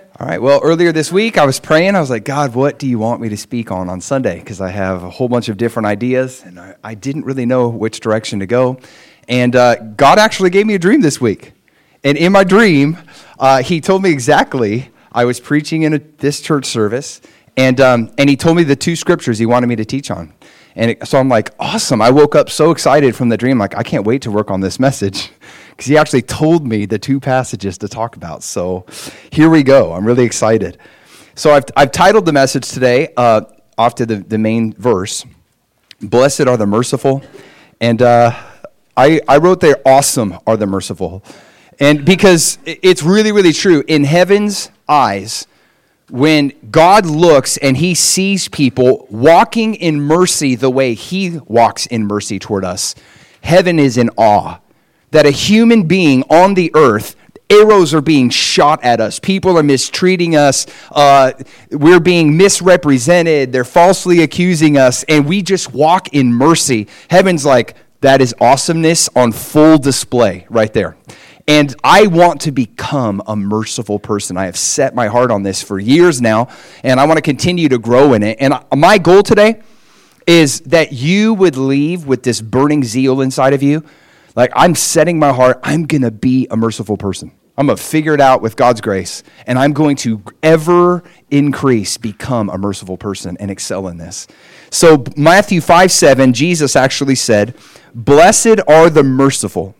All right, well, earlier this week, I was praying. I was like, God, what do you want me to speak on Sunday? Because I have a whole bunch of different ideas, and I didn't really know which direction to go. And God actually gave me a dream this week. And in my dream, he told me exactly, I was preaching in this church service, and he told me the two scriptures he wanted me to teach on. And so I'm like, awesome. I woke up so excited from the dream, like, I can't wait to work on this message. Because he actually told me the two passages to talk about. So here we go. I'm really excited. So I've titled the message today, off to the main verse, Blessed are the merciful. And I wrote there, awesome are the merciful. And because it's really, really true. In heaven's eyes, when God looks and he sees people walking in mercy the way he walks in mercy toward us, heaven is in awe. That a human being on the earth, arrows are being shot at us. People are mistreating us. We're being misrepresented. They're falsely accusing us. And we just walk in mercy. Heaven's like, that is awesomeness on full display right there. And I want to become a merciful person. I have set my heart on this for years now. And I want to continue to grow in it. And my goal today is that you would leave with this burning zeal inside of you. Like, I'm setting my heart, I'm going to be a merciful person. I'm going to figure it out with God's grace, and I'm going to ever increase, become a merciful person and excel in this. So Matthew 5:7, Jesus actually said, blessed are the merciful.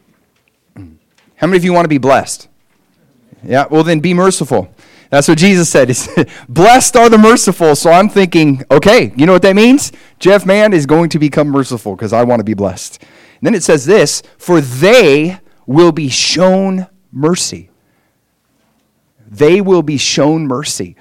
How many of you want to be blessed? Yeah, well then be merciful. That's what Jesus said. He said, blessed are the merciful. So I'm thinking, okay, you know what that means? Jeff Mann is going to become merciful because I want to be blessed. And then it says this, for they will be shown mercy. They will be shown mercy.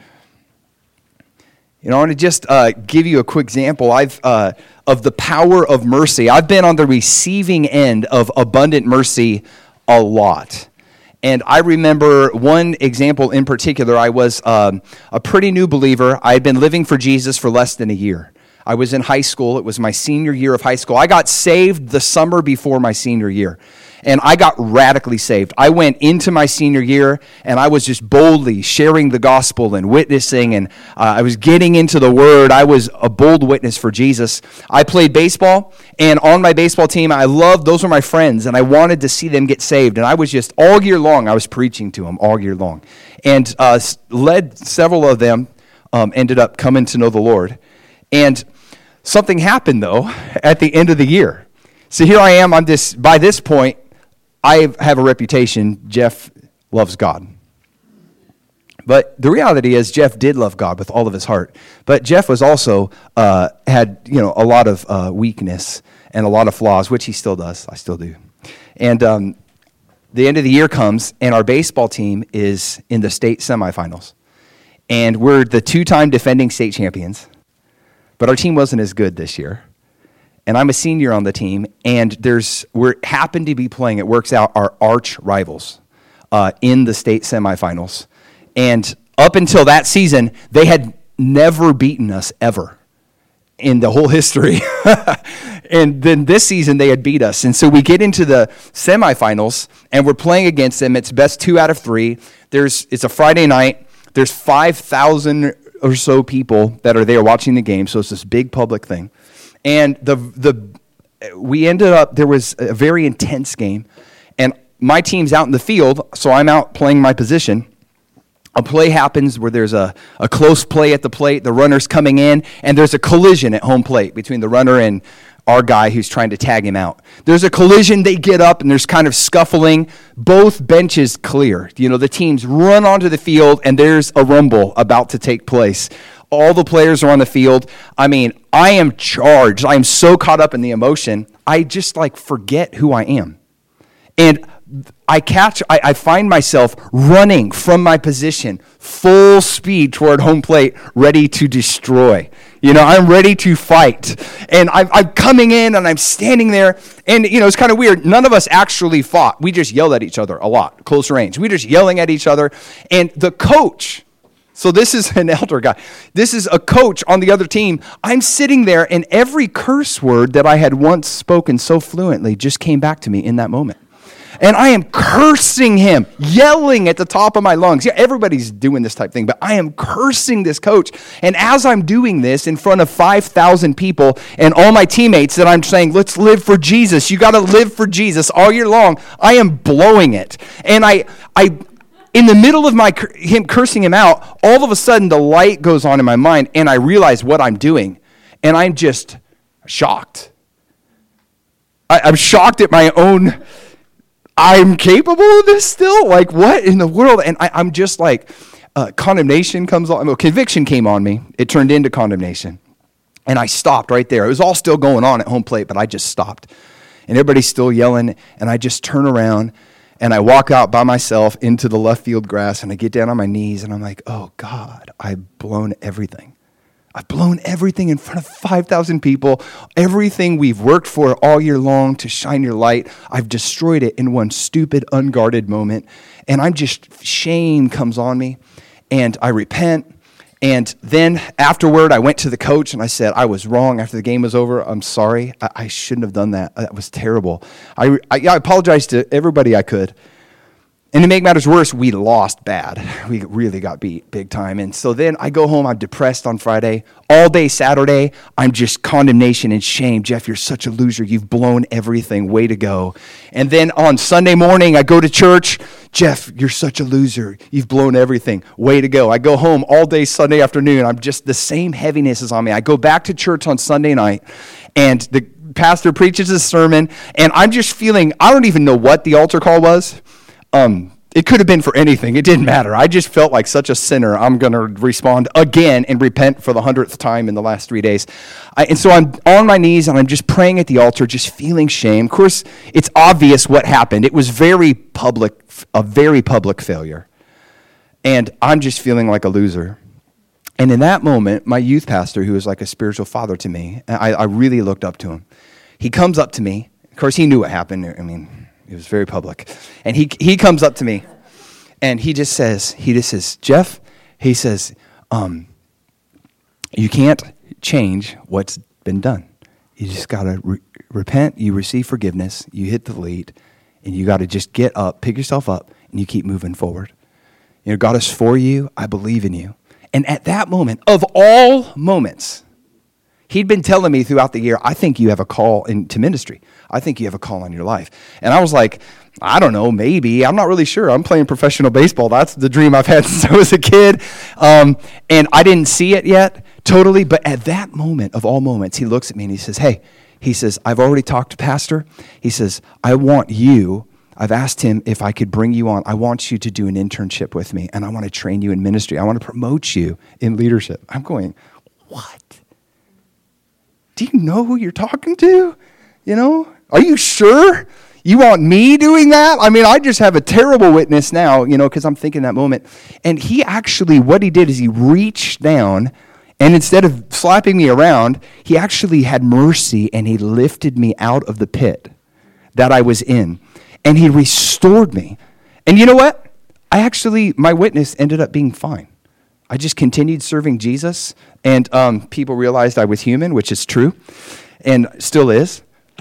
You know, I want to just give you a quick example of the power of mercy. I've been on the receiving end of abundant mercy a lot. And I remember one example in particular. I was a pretty new believer. I had been living for Jesus for less than a year. I was in high school. It was my senior year of high school. I got saved the summer before my senior year, and I got radically saved. I went into my senior year, and I was just boldly sharing the gospel and witnessing, and I was getting into the Word. I was a bold witness for Jesus. I played baseball, and on my baseball team, those were my friends, and I wanted to see them get saved, and I was just, all year long, I was preaching to them all year long, and led several of them, ended up coming to know the Lord, and something happened, though, at the end of the year. So here I am. By this point, I have a reputation. Jeff loves God. But the reality is Jeff did love God with all of his heart. But Jeff was also had a lot of weakness and a lot of flaws, which he still does. I still do. And the end of the year comes, and our baseball team is in the state semifinals. And we're the two-time defending state champions. But our team wasn't as good this year. And I'm a senior on the team, and we happen to be playing, it works out, our arch rivals in the state semifinals. And up until that season, they had never beaten us ever in the whole history. And then this season, they had beat us. And so we get into the semifinals, and we're playing against them. It's best 2 out of 3. It's a Friday night. There's 5,000 or so people that are there watching the game, so it's this big public thing. And we ended up, there was a very intense game, and my team's out in the field, so I'm out playing my position. A play happens where there's a close play at the plate, the runner's coming in, and there's a collision at home plate between the runner and our guy who's trying to tag him out. There's a collision, they get up, and there's kind of scuffling. Both benches clear. The teams run onto the field, and there's a rumble about to take place. All the players are on the field. I mean, I am charged. I am so caught up in the emotion, I just forget who I am. And I find myself running from my position, full speed toward home plate, ready to destroy. I'm ready to fight. And I'm coming in, and I'm standing there, and, it's kind of weird. None of us actually fought. We just yelled at each other a lot, close range. We just yelling at each other. And the coach, so this is an elder guy. This is a coach on the other team. I'm sitting there, and every curse word that I had once spoken so fluently just came back to me in that moment. And I am cursing him, yelling at the top of my lungs. Yeah, everybody's doing this type thing, but I am cursing this coach. And as I'm doing this in front of 5,000 people and all my teammates that I'm saying, let's live for Jesus. You got to live for Jesus all year long. I am blowing it. And I in the middle of him cursing him out, all of a sudden the light goes on in my mind and I realize what I'm doing. And I'm just shocked. I'm shocked at my own... I'm capable of this still? Like, what in the world? And I'm just like, condemnation comes on. Well, conviction came on me. It turned into condemnation. And I stopped right there. It was all still going on at home plate, but I just stopped. And everybody's still yelling, and I just turn around, and I walk out by myself into the left field grass, and I get down on my knees, and I'm like, oh, God, I've blown everything. I've blown everything in front of 5,000 people, everything we've worked for all year long to shine your light. I've destroyed it in one stupid, unguarded moment. And shame comes on me, and I repent. And then afterward, I went to the coach, and I said, I was wrong. After the game was over, I'm sorry. I shouldn't have done that. That was terrible. I apologized to everybody I could. And to make matters worse, we lost bad. We really got beat big time. And so then I go home, I'm depressed on Friday. All day Saturday, I'm just condemnation and shame. Jeff, you're such a loser. You've blown everything. Way to go. And then on Sunday morning, I go to church. Jeff, you're such a loser. You've blown everything. Way to go. I go home all day Sunday afternoon. I'm just, the same heaviness is on me. I go back to church on Sunday night, and the pastor preaches a sermon, and I'm just feeling, I don't even know what the altar call was. It could have been for anything. It didn't matter. I just felt like such a sinner. I'm going to respond again and repent for the 100th time in the last 3 days. And so I'm on my knees and I'm just praying at the altar, just feeling shame. Of course, it's obvious what happened. It was a very public failure. And I'm just feeling like a loser. And in that moment, my youth pastor, who was like a spiritual father to me, I really looked up to him. He comes up to me. Of course, he knew what happened. I mean, it was very public. And he comes up to me, and he just says, Jeff, he says, you can't change what's been done. You just got to repent, you receive forgiveness, you hit delete, and you got to just get up, pick yourself up, and you keep moving forward. You know, God is for you. I believe in you. And at that moment, of all moments, he'd been telling me throughout the year, I think you have a call into ministry. I think you have a call on your life. And I was like, I don't know, maybe. I'm not really sure. I'm playing professional baseball. That's the dream I've had since I was a kid. And I didn't see it yet totally. But at that moment of all moments, he looks at me and he says, hey, he says, I've already talked to Pastor. He says, I've asked him if I could bring you on. I want you to do an internship with me, and I want to train you in ministry. I want to promote you in leadership. I'm going, what? Do you know who you're talking to? You know, are you sure you want me doing that? I mean, I just have a terrible witness now, you know, because I'm thinking that moment. And he actually, what he did is he reached down, and instead of slapping me around, he actually had mercy, and he lifted me out of the pit that I was in. And he restored me. And you know what? My witness ended up being fine. I just continued serving Jesus, and people realized I was human, which is true, and still is.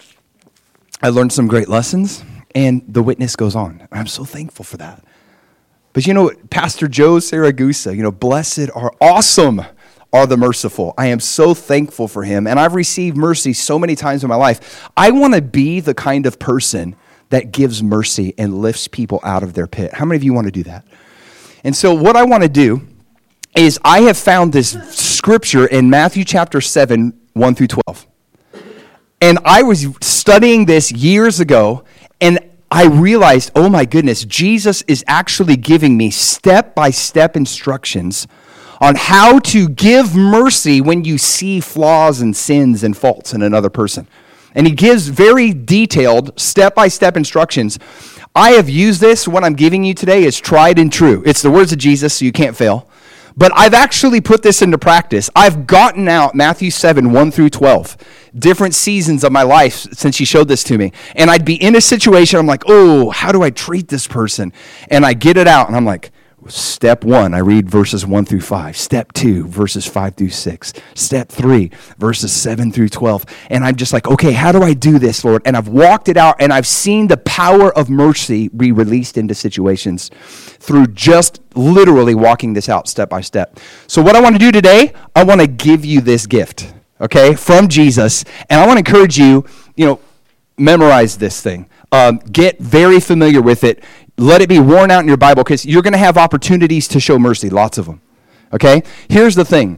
I learned some great lessons, and the witness goes on. I'm so thankful for that. But you know, Pastor Joe Saragusa, you know, blessed are awesome are the merciful. I am so thankful for him, and I've received mercy so many times in my life. I want to be the kind of person that gives mercy and lifts people out of their pit. How many of you want to do that? And so what I want to do is I have found this scripture in Matthew chapter 7, 1 through 12. And I was studying this years ago, and I realized, oh my goodness, Jesus is actually giving me step-by-step instructions on how to give mercy when you see flaws and sins and faults in another person. And he gives very detailed step-by-step instructions. I have used this. What I'm giving you today is tried and true. It's the words of Jesus, so you can't fail. But I've actually put this into practice. I've gotten out Matthew 7, 1 through 12, different seasons of my life since he showed this to me. And I'd be in a situation, I'm like, oh, how do I treat this person? And I get it out, and I'm like, Step 1, I read verses 1 through 5. Step 2, verses 5 through 6. Step 3, verses 7 through 12. And I'm just like, okay, how do I do this, Lord? And I've walked it out, and I've seen the power of mercy be released into situations through just literally walking this out step by step. So what I want to do today, I want to give you this gift, okay, from Jesus. And I want to encourage you, memorize this thing. Get very familiar with it. Let it be worn out in your Bible, because you're going to have opportunities to show mercy, lots of them. Okay? Here's the thing.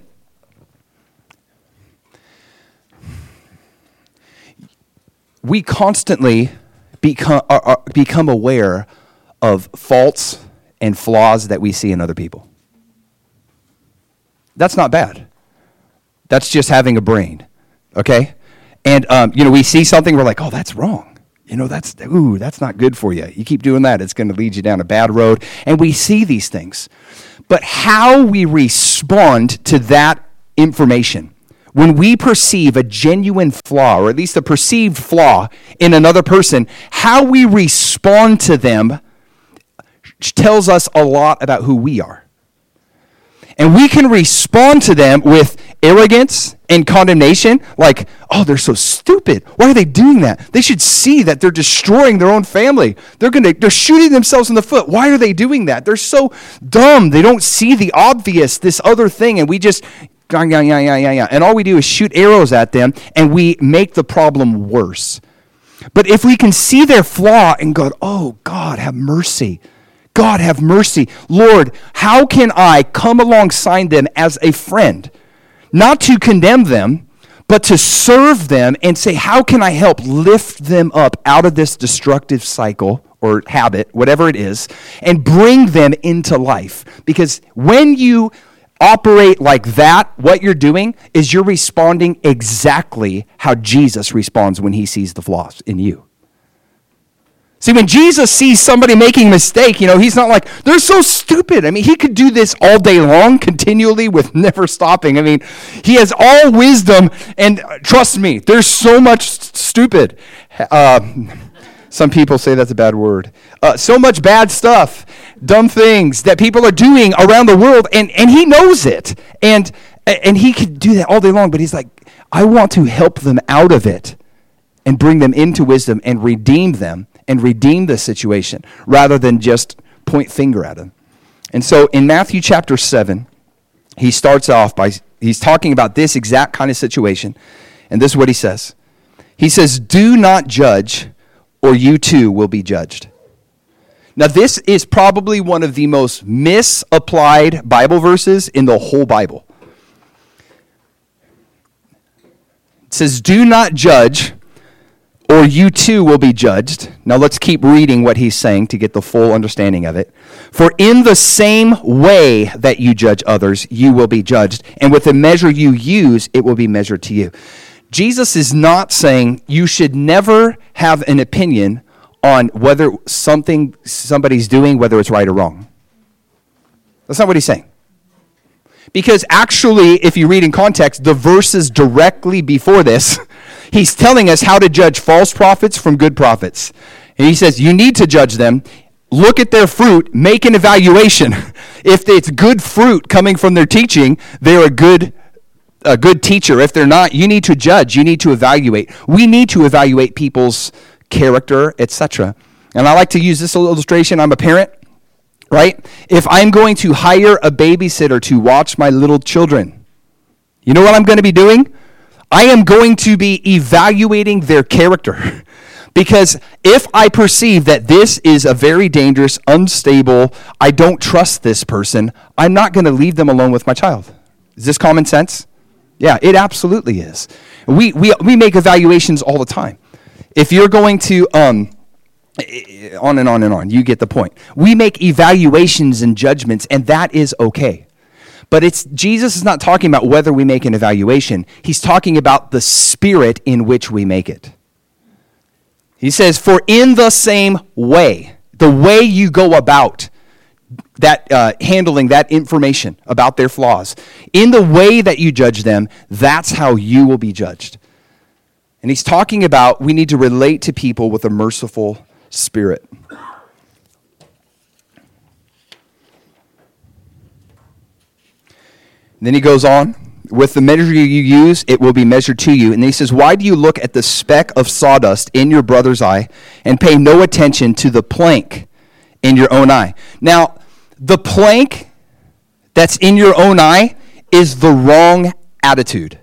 We constantly become aware of faults and flaws that we see in other people. That's not bad. That's just having a brain. Okay? And, we see something, we're like, oh, that's wrong. That's not good for you. You keep doing that, it's going to lead you down a bad road. And we see these things. But how we respond to that information, when we perceive a genuine flaw, or at least a perceived flaw in another person, how we respond to them tells us a lot about who we are. And we can respond to them with arrogance and condemnation, like, oh, they're so stupid. Why are they doing that? They should see that they're destroying their own family. They're shooting themselves in the foot. Why are they doing that? They're so dumb. They don't see the obvious, this other thing, and we just, yeah. And all we do is shoot arrows at them, and we make the problem worse. But if we can see their flaw and go, oh, God, have mercy. God, have mercy. Lord, how can I come alongside them as a friend? Not to condemn them, but to serve them and say, how can I help lift them up out of this destructive cycle or habit, whatever it is, and bring them into life? Because when you operate like that, what you're doing is you're responding exactly how Jesus responds when he sees the flaws in you. See, when Jesus sees somebody making a mistake, he's not like, they're so stupid. I mean, he could do this all day long, continually, with never stopping. I mean, he has all wisdom, and trust me, there's so much stupid. Some people say that's a bad word. So much bad stuff, dumb things that people are doing around the world, and he knows it. And he could do that all day long, but he's like, I want to help them out of it and bring them into wisdom and redeem them and redeem the situation rather than just point finger at them. And so in Matthew chapter 7, he starts off by, he's talking about this exact kind of situation. And this is what he says. He says, do not judge, or you too will be judged. Now this is probably one of the most misapplied Bible verses in the whole Bible. It says, do not judge, or you too will be judged. Now let's keep reading what he's saying to get the full understanding of it. For in the same way that you judge others, you will be judged. And with the measure you use, it will be measured to you. Jesus is not saying you should never have an opinion on whether somebody's doing, whether it's right or wrong. That's not what he's saying. Because actually, if you read in context, the verses directly before this, he's telling us how to judge false prophets from good prophets. And he says, you need to judge them. Look at their fruit. Make an evaluation. If it's good fruit coming from their teaching, they're a good teacher. If they're not, you need to judge. You need to evaluate. We need to evaluate people's character, etc. And I like to use this illustration. I'm a parent. Right? If I'm going to hire a babysitter to watch my little children, you know what I'm going to be doing? I am going to be evaluating their character. Because if I perceive that this is a very dangerous, unstable, I don't trust this person, I'm not going to leave them alone with my child. Is this common sense? Yeah, it absolutely is. We make evaluations all the time. If you're going to on and on and on. You get the point. We make evaluations and judgments, and that is okay. But Jesus is not talking about whether we make an evaluation. He's talking about the spirit in which we make it. He says, for in the same way, the way you go about that handling that information about their flaws, in the way that you judge them, that's how you will be judged. And he's talking about we need to relate to people with a merciful spirit. Then he goes on, with the measure you use, it will be measured to you. And he says, why do you look at the speck of sawdust in your brother's eye and pay no attention to the plank in your own eye? Now, the plank that's in your own eye is the wrong attitude.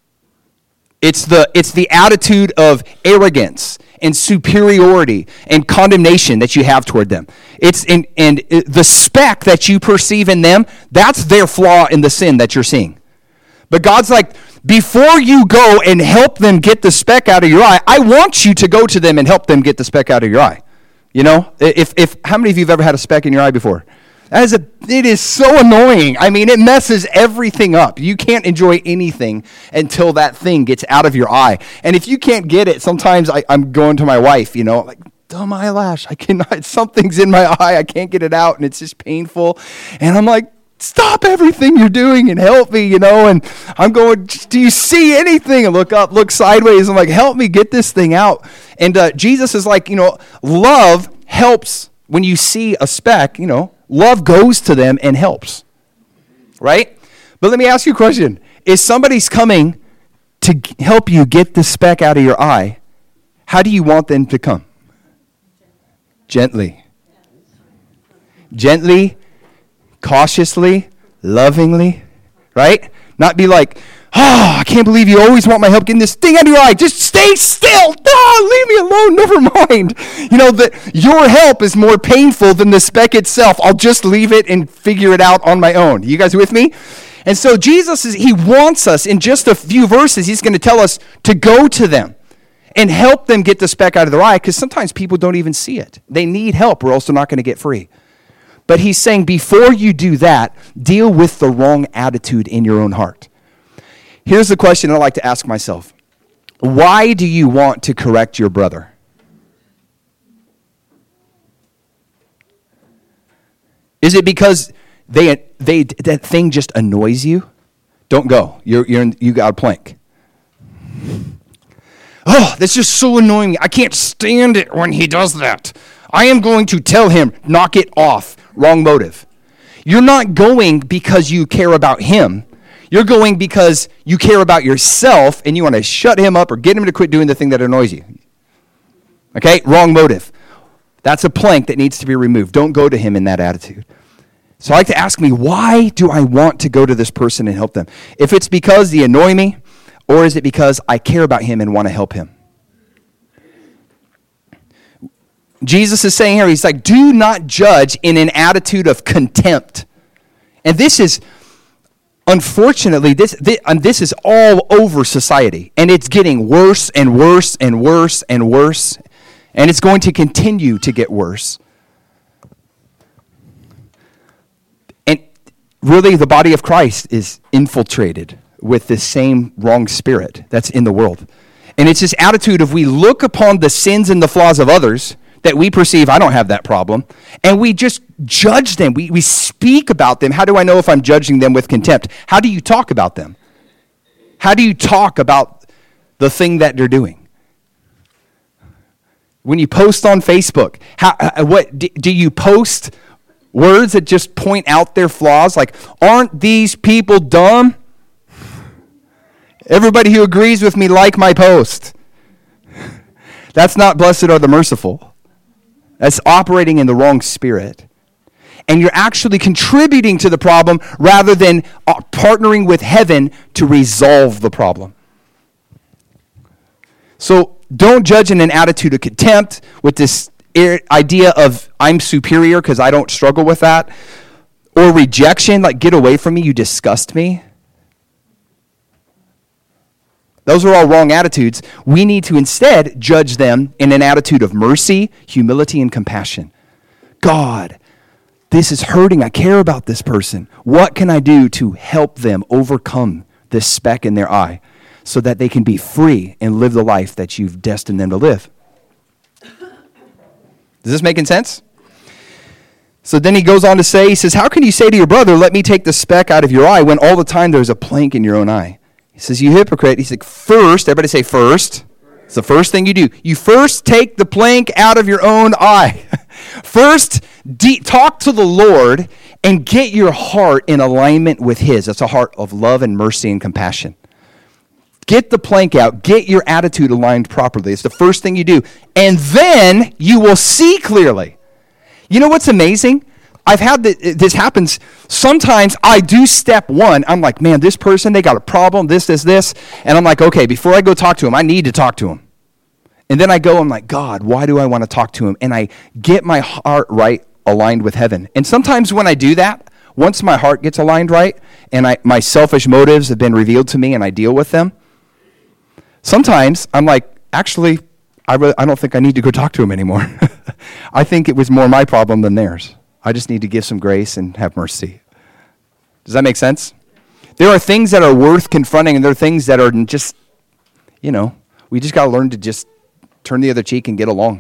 It's the attitude of arrogance and superiority and condemnation that you have toward them. And the speck that you perceive in them, that's their flaw in the sin that you're seeing. But God's like, before you go and help them get the speck out of your eye, I want you to go to them and help them get the speck out of your eye. You know, if how many of you have ever had a speck in your eye before? It is so annoying. I mean, it messes everything up. You can't enjoy anything until that thing gets out of your eye. And if you can't get it, sometimes I'm going to my wife, you know, like, oh, my eyelash, I cannot, something's in my eye, I can't get it out, and it's just painful. And I'm like, stop everything you're doing and help me, you know. And I'm going, do you see anything? And look up, look sideways. I'm like, help me get this thing out. And Jesus is like, you know, love helps when you see a speck, you know. Love goes to them and helps, right? But let me ask you a question. If somebody's coming to help you get the speck out of your eye, how do you want them to come? Gently. Gently, cautiously, lovingly, right? Not be like, oh, I can't believe you always want my help getting this thing out of your eye. Just stay still. Oh, leave me alone. Never mind. You know, that your help is more painful than the speck itself. I'll just leave it and figure it out on my own. You guys with me? And so he wants us, in just a few verses, he's going to tell us to go to them and help them get the speck out of their eye, because sometimes people don't even see it. They need help, or else they're not going to get free. But he's saying, before you do that, deal with the wrong attitude in your own heart. Here's the question I like to ask myself. Why do you want to correct your brother? Is it because that thing just annoys you? Don't go. You got a plank. Oh, that's just so annoying me. I can't stand it when he does that. I am going to tell him, knock it off. Wrong motive. You're not going because you care about him. You're going because you care about yourself and you want to shut him up or get him to quit doing the thing that annoys you. Okay? Wrong motive. That's a plank that needs to be removed. Don't go to him in that attitude. So I like to ask me, why do I want to go to this person and help them? If it's because they annoy me, or is it because I care about him and want to help him? Jesus is saying here, he's like, do not judge in an attitude of contempt. And this is, unfortunately, this is all over society. And it's getting worse and worse and worse and worse. And it's going to continue to get worse. And really, the body of Christ is infiltrated with this same wrong spirit that's in the world. And it's this attitude of we look upon the sins and the flaws of others that we perceive, I don't have that problem, and we just judge them. We speak about them. How do I know if I'm judging them with contempt? How do you talk about them? How do you talk about the thing that they're doing? When you post on Facebook, what do you post words that just point out their flaws? Like, aren't these people dumb? Everybody who agrees with me like my post. That's not blessed are the merciful. That's operating in the wrong spirit. And you're actually contributing to the problem rather than partnering with heaven to resolve the problem. So don't judge in an attitude of contempt with this idea of I'm superior because I don't struggle with that. Or rejection, like get away from me, you disgust me. Those are all wrong attitudes. We need to instead judge them in an attitude of mercy, humility, and compassion. God, this is hurting. I care about this person. What can I do to help them overcome this speck in their eye so that they can be free and live the life that you've destined them to live? Is this making sense? So then he goes on to say, he says, how can you say to your brother, let me take the speck out of your eye when all the time there's a plank in your own eye? He says, you hypocrite. He's like, first, everybody say first. It's the first thing you do. You first take the plank out of your own eye. First, talk to the Lord and get your heart in alignment with his. That's a heart of love and mercy and compassion. Get the plank out. Get your attitude aligned properly. It's the first thing you do. And then you will see clearly. You know what's amazing? I've had this happens. Sometimes I do step one. I'm like, man, this person, they got a problem, this. And I'm like, okay, before I go talk to him, I need to talk to him. And then I go, I'm like, God, why do I want to talk to him? And I get my heart right, aligned with heaven. And sometimes when I do that, once my heart gets aligned right, and my selfish motives have been revealed to me and I deal with them, sometimes I'm like, actually, I don't think I need to go talk to him anymore. I think it was more my problem than theirs. I just need to give some grace and have mercy. Does that make sense? There are things that are worth confronting, and there are things that are just, we just got to learn to just turn the other cheek and get along.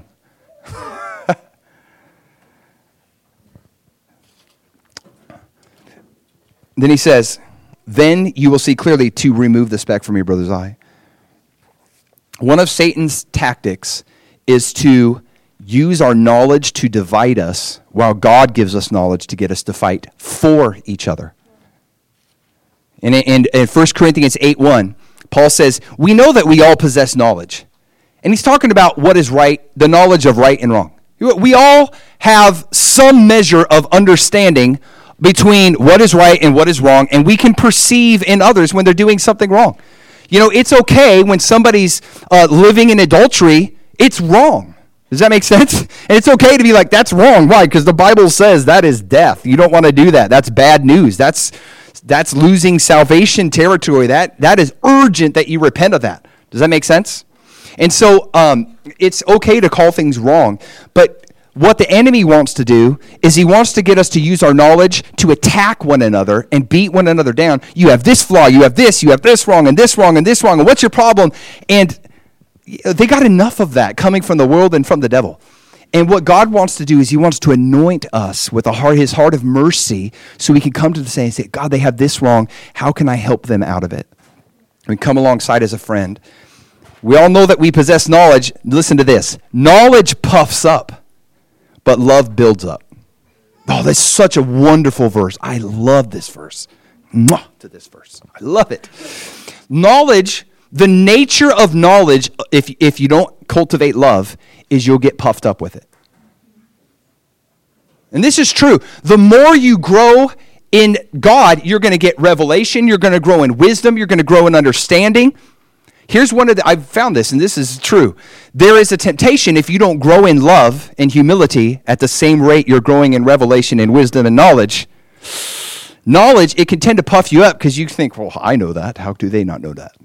Then he says, then you will see clearly to remove the speck from your brother's eye. One of Satan's tactics is to use our knowledge to divide us, while God gives us knowledge to get us to fight for each other. And in 1 Corinthians 8:1, Paul says, we know that we all possess knowledge. And he's talking about what is right, the knowledge of right and wrong. We all have some measure of understanding between what is right and what is wrong, and we can perceive in others when they're doing something wrong. It's okay when somebody's living in adultery, it's wrong. Does that make sense? And it's okay to be like, that's wrong. Why? Because the Bible says that is death. You don't want to do that. That's bad news. That's losing salvation territory. That is urgent that you repent of that. Does that make sense? And so it's okay to call things wrong. But what the enemy wants to do is he wants to get us to use our knowledge to attack one another and beat one another down. You have this flaw, you have this wrong, and this wrong, and this wrong, and what's your problem? And they got enough of that coming from the world and from the devil. And what God wants to do is he wants to anoint us with his heart of mercy so we can come to the saying and say, God, they have this wrong. How can I help them out of it? We come alongside as a friend. We all know that we possess knowledge. Listen to this. Knowledge puffs up, but love builds up. Oh, that's such a wonderful verse. I love this verse. Mwah, to this verse. I love it. Knowledge, the nature of knowledge, if you don't cultivate love, is you'll get puffed up with it. And this is true. The more you grow in God, you're going to get revelation, you're going to grow in wisdom, you're going to grow in understanding. Here's I've found this, and this is true. There is a temptation if you don't grow in love and humility at the same rate you're growing in revelation and wisdom and knowledge. Knowledge, it can tend to puff you up because you think, well, I know that. How do they not know that?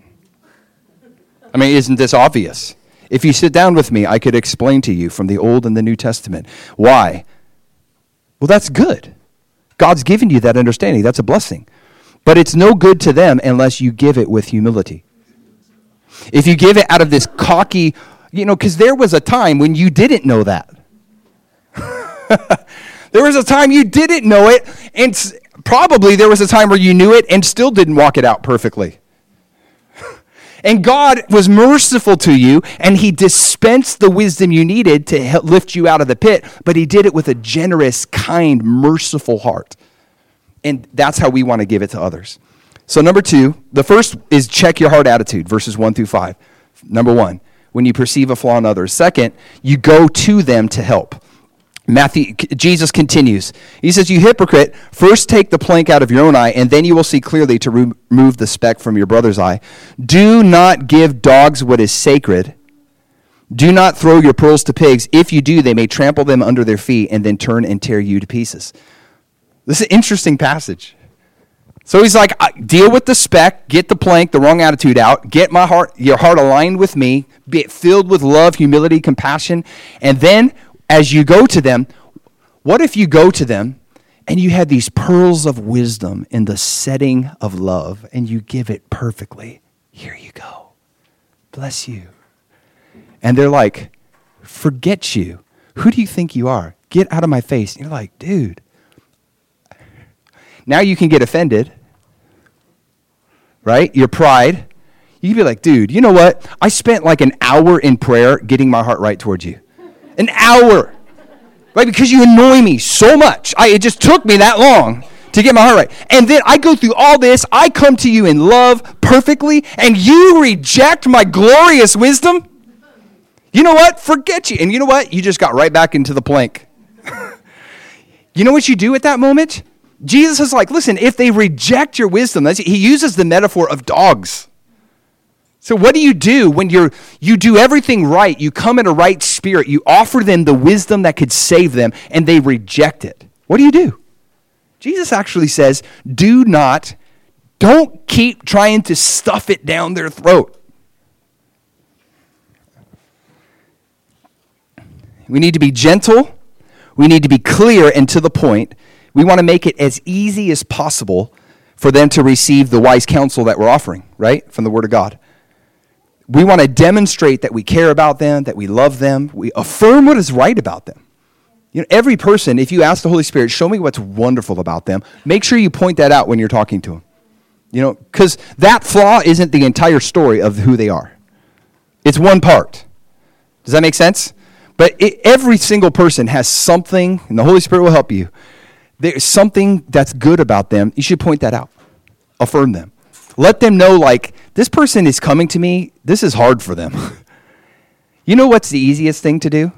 I mean, isn't this obvious? If you sit down with me, I could explain to you from the Old and the New Testament. Why? Well, that's good. God's given you that understanding. That's a blessing. But it's no good to them unless you give it with humility. If you give it out of this cocky, because there was a time when you didn't know that. There was a time you didn't know it, and probably there was a time where you knew it and still didn't walk it out perfectly. And God was merciful to you, and he dispensed the wisdom you needed to lift you out of the pit, but he did it with a generous, kind, merciful heart. And that's how we want to give it to others. So number 2, the first is check your heart attitude, verses 1-5. Number 1, when you perceive a flaw in others. Second, you go to them to help. Jesus continues. He says, you hypocrite, first take the plank out of your own eye, and then you will see clearly to remove the speck from your brother's eye. Do not give dogs what is sacred. Do not throw your pearls to pigs. If you do, they may trample them under their feet and then turn and tear you to pieces. This is an interesting passage. So he's like, deal with the speck, get the plank, the wrong attitude out, get your heart aligned with me, be it filled with love, humility, compassion, and then as you go to them, what if you go to them and you have these pearls of wisdom in the setting of love and you give it perfectly? Here you go. Bless you. And they're like, forget you. Who do you think you are? Get out of my face. And you're like, dude. Now you can get offended, right? Your pride. You can be like, dude, you know what? I spent like an hour in prayer getting my heart right towards you. An hour. Right? Because you annoy me so much. It just took me that long to get my heart right. And then I go through all this. I come to you in love perfectly, and you reject my glorious wisdom? You know what? Forget you. And you know what? You just got right back into the plank. You know what you do at that moment? Jesus is like, listen, if they reject your wisdom, he uses the metaphor of dogs. So what do when you do everything right? You come in a right spirit. You offer them the wisdom that could save them, and they reject it. What do? Jesus actually says, don't keep trying to stuff it down their throat. We need to be gentle. We need to be clear and to the point. We want to make it as easy as possible for them to receive the wise counsel that we're offering, right, from the Word of God. We want to demonstrate that we care about them, that we love them. We affirm what is right about them. Every person, if you ask the Holy Spirit, show me what's wonderful about them, make sure you point that out when you're talking to them. Because that flaw isn't the entire story of who they are. It's one part. Does that make sense? But every single person has something, and the Holy Spirit will help you. There's something that's good about them. You should point that out. Affirm them. Let them know, this person is coming to me. This is hard for them. You know what's the easiest thing to do?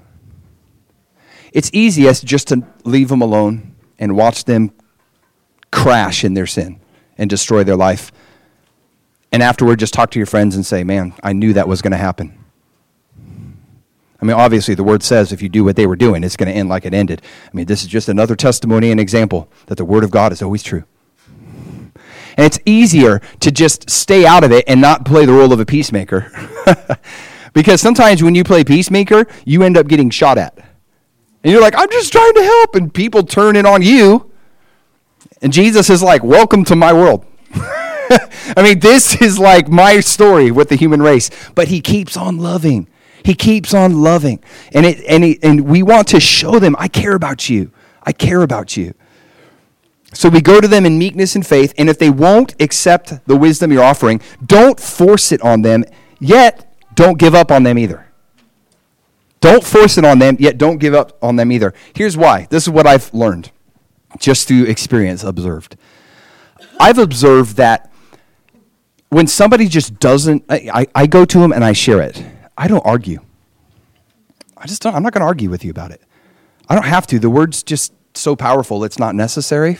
It's easiest just to leave them alone and watch them crash in their sin and destroy their life. And afterward, just talk to your friends and say, man, I knew that was going to happen. Obviously, the Word says if you do what they were doing, it's going to end like it ended. This is just another testimony and example that the Word of God is always true. And it's easier to just stay out of it and not play the role of a peacemaker. Because sometimes when you play peacemaker, you end up getting shot at. And you're like, I'm just trying to help. And people turn it on you. And Jesus is like, welcome to my world. This is like my story with the human race. But he keeps on loving. He keeps on loving. And we want to show them, I care about you. I care about you. So we go to them in meekness and faith, and if they won't accept the wisdom you're offering, don't force it on them, yet don't give up on them either. Don't force it on them, yet don't give up on them either. Here's why. This is what I've learned, just through experience, observed. I've observed that when somebody just doesn't, I go to them and I share it. I don't argue. I'm not going to argue with you about it. I don't have to. The word's just so powerful, it's not necessary.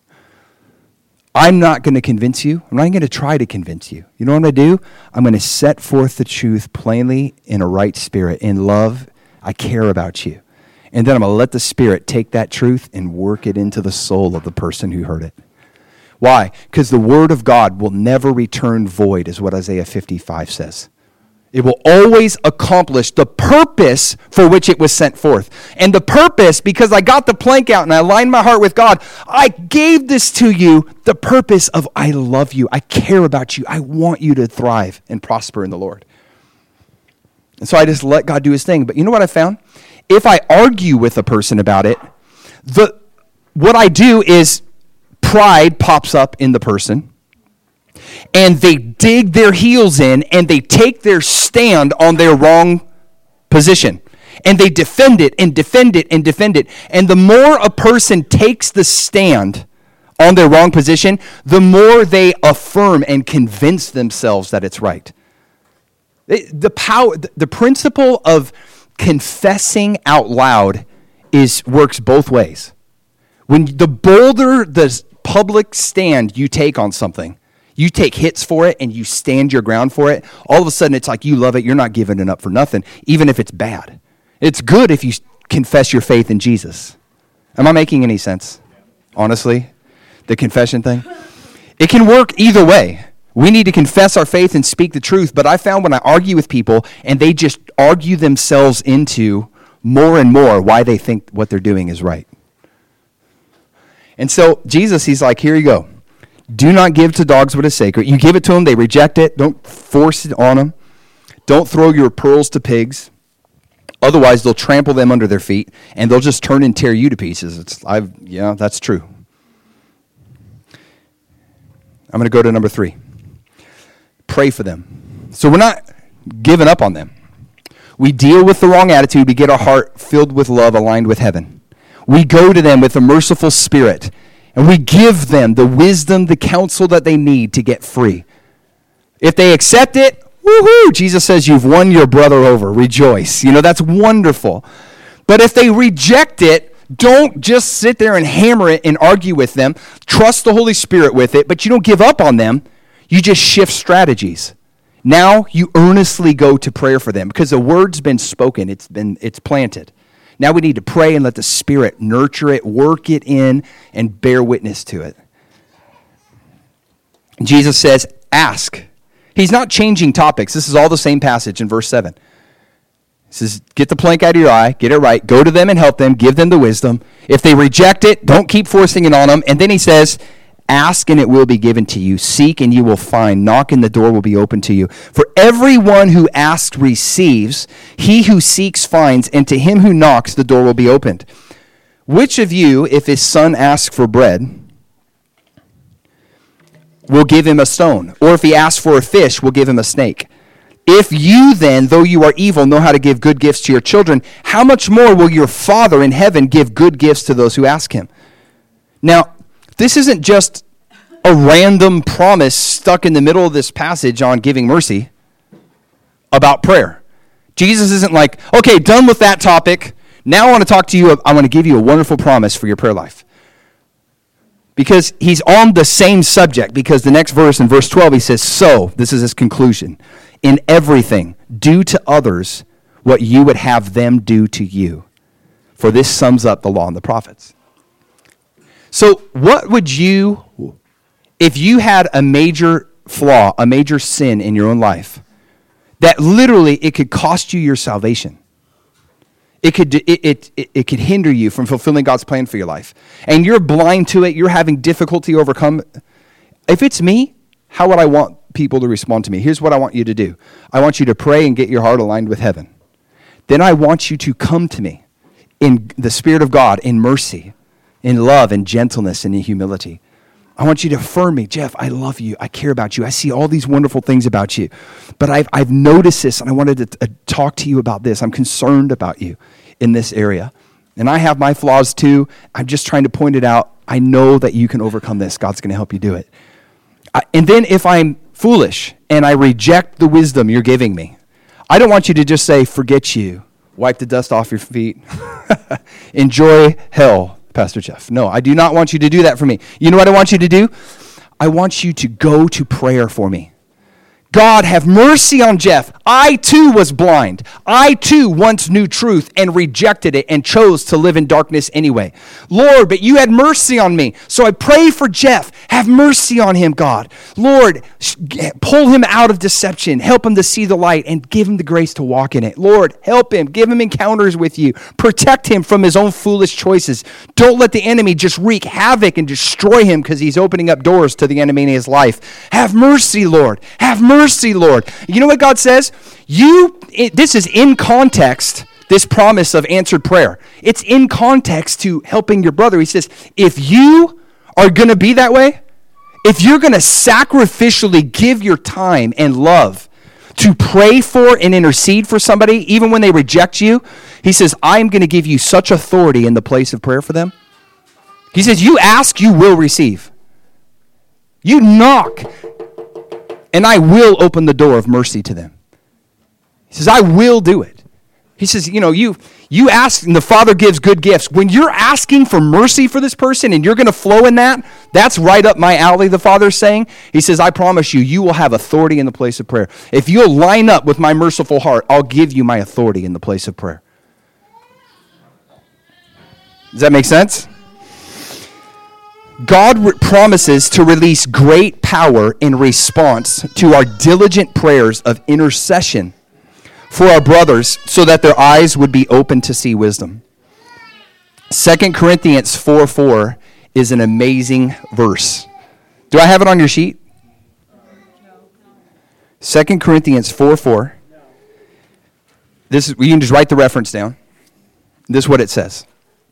I'm not going to convince you. I'm not going to try to convince you. You know what I'm going to do? I'm going to set forth the truth plainly in a right spirit, in love. I care about you. And then I'm going to let the Spirit take that truth and work it into the soul of the person who heard it. Why? Because the Word of God will never return void, is what Isaiah 55 says. It will always accomplish the purpose for which it was sent forth. And the purpose, because I got the plank out and I aligned my heart with God, I gave this to you, the purpose of I love you, I care about you, I want you to thrive and prosper in the Lord. And so I just let God do his thing. But you know what I found? If I argue with a person about it, what I do is pride pops up in the person. And they dig their heels in and they take their stand on their wrong position. And they defend it and defend it and defend it. And the more a person takes the stand on their wrong position, the more they affirm and convince themselves that it's right. The principle of confessing out loud works both ways. When the bolder the public stand you take on something, you take hits for it and you stand your ground for it, all of a sudden it's like you love it, you're not giving it up for nothing, even if it's bad. It's good if you confess your faith in Jesus. Am I making any sense? Honestly, the confession thing? It can work either way. We need to confess our faith and speak the truth, but I found when I argue with people and they just argue themselves into more and more why they think what they're doing is right. And so Jesus, he's like, here you go. Do not give to dogs what is sacred. You give it to them, they reject it. Don't force it on them. Don't throw your pearls to pigs. Otherwise, they'll trample them under their feet, and they'll just turn and tear you to pieces. That's true. I'm going to go to number 3. Pray for them. So we're not giving up on them. We deal with the wrong attitude. We get our heart filled with love, aligned with heaven. We go to them with a merciful spirit, and we give them the wisdom, the counsel that they need to get free. If they accept it, woohoo! Jesus says, you've won your brother over. Rejoice. That's wonderful. But if they reject it, don't just sit there and hammer it and argue with them. Trust the Holy Spirit with it, but you don't give up on them. You just shift strategies. Now you earnestly go to prayer for them because the word's been spoken. It's planted. Now we need to pray and let the Spirit nurture it, work it in, and bear witness to it. Jesus says, ask. He's not changing topics. This is all the same passage in verse 7. He says, get the plank out of your eye, get it right, go to them and help them, give them the wisdom. If they reject it, don't keep forcing it on them. And then he says, ask and it will be given to you. Seek and you will find. Knock and the door will be open to you. For everyone who asks receives. He who seeks finds. And to him who knocks, the door will be opened. Which of you, if his son asks for bread, will give him a stone? Or if he asks for a fish, will give him a snake? If you then, though you are evil, know how to give good gifts to your children, how much more will your Father in heaven give good gifts to those who ask him? Now, this isn't just a random promise stuck in the middle of this passage on giving mercy about prayer. Jesus isn't like, okay, done with that topic. Now I want to talk to you. I want to give you a wonderful promise for your prayer life. Because he's on the same subject. Because the next verse, in verse 12, he says, so, this is his conclusion. In everything, do to others what you would have them do to you. For this sums up the law and the prophets. So what would you, if you had a major flaw, a major sin in your own life, that literally it could cost you your salvation. It could hinder you from fulfilling God's plan for your life. And you're blind to it, you're having difficulty overcome. If it's me, how would I want people to respond to me? Here's what I want you to do. I want you to pray and get your heart aligned with heaven. Then I want you to come to me in the Spirit of God, in mercy, in love and gentleness and in humility. I want you to affirm me. Jeff, I love you. I care about you. I see all these wonderful things about you. But I've noticed this, and I wanted to talk to you about this. I'm concerned about you in this area. And I have my flaws too. I'm just trying to point it out. I know that you can overcome this. God's going to help you do it. And then if I'm foolish and I reject the wisdom you're giving me, I don't want you to just say, forget you, wipe the dust off your feet, enjoy hell, Pastor Jeff. No, I do not want you to do that for me. You know what I want you to do? I want you to go to prayer for me. God, have mercy on Jeff. I too was blind. I too once knew truth and rejected it and chose to live in darkness anyway. Lord, but you had mercy on me. So I pray for Jeff. Have mercy on him, God. Lord, pull him out of deception. Help him to see the light and give him the grace to walk in it. Lord, help him. Give him encounters with you. Protect him from his own foolish choices. Don't let the enemy just wreak havoc and destroy him because he's opening up doors to the enemy in his life. Have mercy, Lord. Have mercy, Lord. You know what God says? This is in context, this promise of answered prayer. It's in context to helping your brother. He says, if you are going to be that way, if you're going to sacrificially give your time and love to pray for and intercede for somebody, even when they reject you, he says, I'm going to give you such authority in the place of prayer for them. He says, you ask, you will receive. You knock, and I will open the door of mercy to them. He says, I will do it. He says, you ask and the Father gives good gifts. When you're asking for mercy for this person and you're going to flow in that, that's right up my alley, the Father's saying. He says, I promise you, you will have authority in the place of prayer. If you'll line up with my merciful heart, I'll give you my authority in the place of prayer. Does that make sense? God promises to release great power in response to our diligent prayers of intercession for our brothers so that their eyes would be open to see wisdom. 2 Corinthians 4:4 is an amazing verse. Do I have it on your sheet? 2 Corinthians 4:4. You can just write the reference down. This is what it says.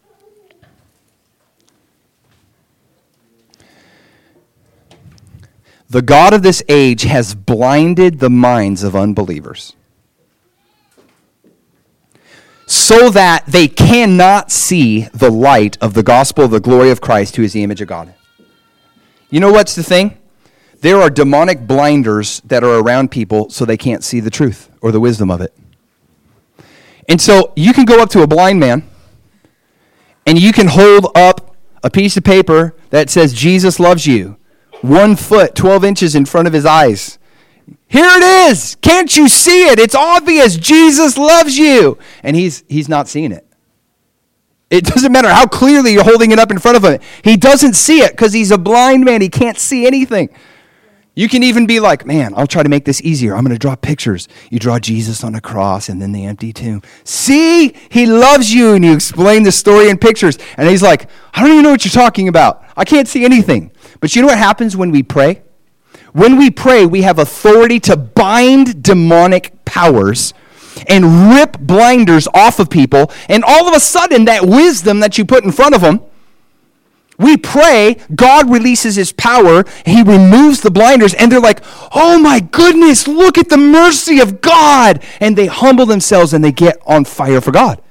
The God of this age has blinded the minds of unbelievers, so that they cannot see the light of the gospel of the glory of Christ, who is the image of God. You know what's the thing? There are demonic blinders that are around people so they can't see the truth or the wisdom of it. And so you can go up to a blind man and you can hold up a piece of paper that says Jesus loves you, 1 foot, 12 inches in front of his eyes. Here it is. Can't you see it? It's obvious. Jesus loves you. And he's not seeing it. It doesn't matter how clearly you're holding it up in front of him. He doesn't see it because he's a blind man. He can't see anything. You can even be like, man, I'll try to make this easier. I'm going to draw pictures. You draw Jesus on a cross and then the empty tomb. See, he loves you. And you explain the story in pictures. And he's like, I don't even know what you're talking about. I can't see anything. But you know what happens when we pray? When we pray, we have authority to bind demonic powers and rip blinders off of people. And all of a sudden, that wisdom that you put in front of them, we pray, God releases his power, he removes the blinders, and they're like, oh my goodness, look at the mercy of God. And they humble themselves and they get on fire for God.